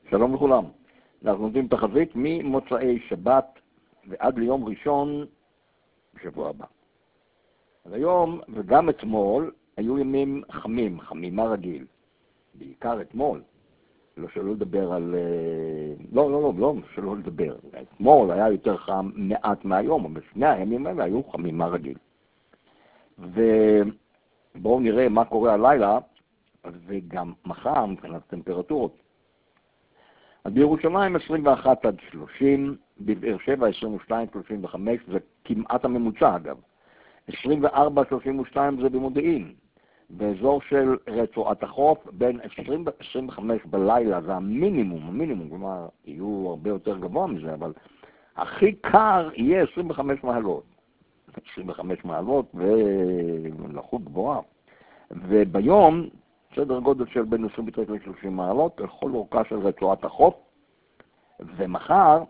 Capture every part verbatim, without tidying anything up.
שלום לכולם. אנחנו נותנים תחזית ממוצאי שבת ועד ליום ראשון בשבוע הבא. אז היום וגם אתמול היו ימים חמים, חמימה רגיל. בעיקר אתמול. לא שלא לדבר על... לא, לא, לא, לא, שלא לדבר. אתמול היה יותר חם מעט מהיום, אבל בשני הימים האלה היו חמימה רגיל. ובואו נראה מה קורה הלילה, וגם מחר מבחינת טמפרטורות. אז בירושלים עשרים ואחת עד שלושים, בבאר שבע עשרים ושתיים עד שלושים וחמש, זה כמעט הממוצע אגב. עשרים וארבע עד שלושים ושתיים זה במודיעין. באזור של רצועת החוף, בין עשרים עד עשרים וחמש בלילה, זה המינימום, המינימום, כלומר, יהיו הרבה יותר גבוה מזה, אבל הכי קר יהיה עשרים וחמש מעלות. עשרים וחמש מעלות ולחות גבוהה. וביום, סדר גודל של בין עשרים ותשע ל-שלושים מעלות, לכל אורכה של רצועת החוף, ומחר,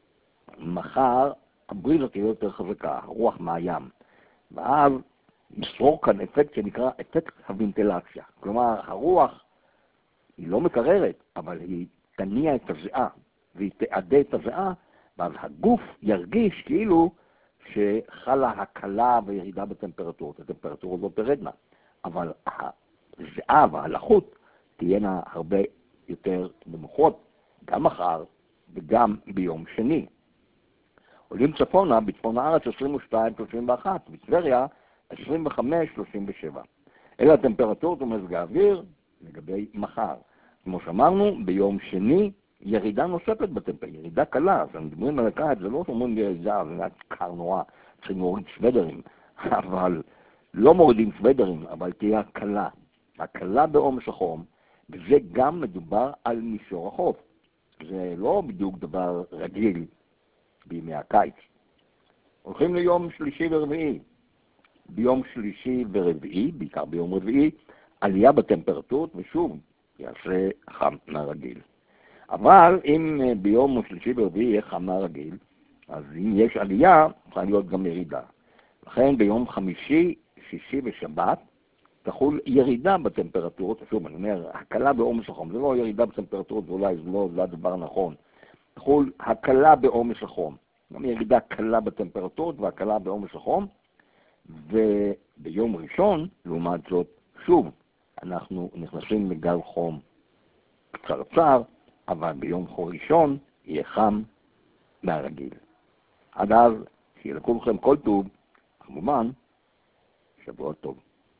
מחר, הבריזה תהיה יותר חזקה, הרוח מהים. ואז ישרור כאן אפקט שנקרא אפקט הוונטילציה. כלומר, הרוח היא לא מקררת, אבל היא תניע את הזיעה, והיא תעדה את הזיעה, ואז הגוף ירגיש כאילו שחלה הקלה וירידה בטמפרטורות. הטמפרטורות לא תרדנה, אבל הזיעה והלחות תהיינה הרבה יותר נמוכות, גם מחר וגם ביום שני. עולים צפונה, בצפון הארץ עשרים ושתיים עד שלושים ואחת, בטבריה עשרים וחמש עד שלושים ושבע. אלה הטמפרטורות ומזג האוויר לגבי מחר. כמו שאמרנו, ביום שני ירידה נוספת בטמפרטורה, ירידה קלה. אז מדברים על הקיץ, זה לא שאומרים לי ירידה, זה היה קר נורא, צריכים להוריד סוודרים, אבל לא מורידים סוודרים, אבל תהיה הקלה. הקלה בעומס החום, וזה גם מדובר על מישור החוף. זה לא בדיוק דבר רגיל בימי הקיץ. הולכים ליום שלישי ורביעי. ביום שלישי ורביעי, בעיקר ביום רביעי, עלייה בטמפרטורות, ושוב, יעשה חם מהרגיל. אבל אם ביום שלישי ורביעי יהיה חם מהרגיל, אז אם יש עלייה, יכולה להיות גם ירידה. לכן ביום חמישי, שישי ושבת, תחול ירידה בטמפרטורות, שוב, אני אומר, הקלה בעומס החום, זה לא ירידה בטמפרטורות, ואולי זה לא, זה הדבר נכון. תחול הקלה בעומס החום, גם ירידה קלה בטמפרטורות והקלה בעומס החום, וביום ראשון, לעומת זאת, שוב, אנחנו נכנסים לגל חום קצרצר, אבל ביום ראשון יהיה חם מהרגיל. עד אז, שיהיה לכולכם כל טוב, כמובן, שבוע טוב.